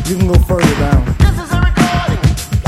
You can go further down. This is a recording.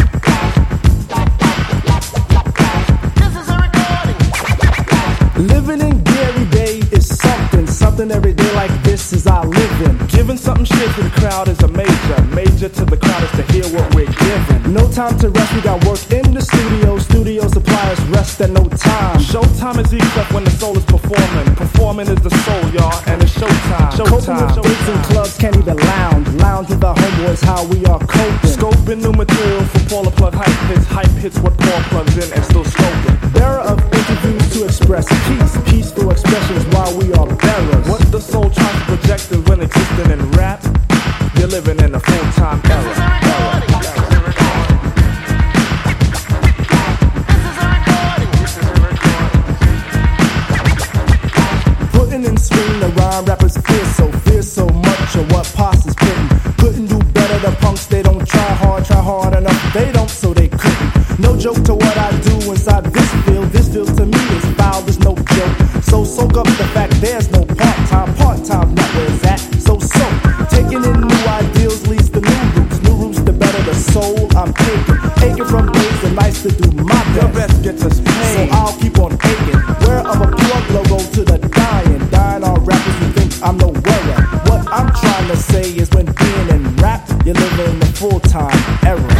This is a recording. Living in Gary Bay is something every day like this is our living. Giving something shit to the crowd is a major to the crowd is to hear what we're giving. No time to rest, we got work in the studio suppliers rest at no time. Showtime is except when the soul is performing is the soul, y'all, and it's showtime. Coping with dates in clubs, can't even lounge with our homeboys, how we are coping. Scoping new material for Paula Plug hype hits what Paul plugs in and still scoping. Bearer of interviews to express peaceful expressions while we are bearers. What the soul tries to project is when existing in rap, you're living in a full-time era. Putting in swing the rhyme, rappers fear so much of what Posse is putting. Couldn't do better, the punks, they don't try hard enough, they don't, so they couldn't. No joke to what I do inside this field to me is foul, there's no joke. So soak up the fact there's no part-time, not where it's at. So, taking in new ideals leads to new roots to better the soul I'm taking from days and nights to do my best. Your best gets us paid, so I'll keep on aching. Wear of a plug logo to the dying all rappers who think I'm no worry. What I'm trying to say is when being in rap, you're living in the full-time era.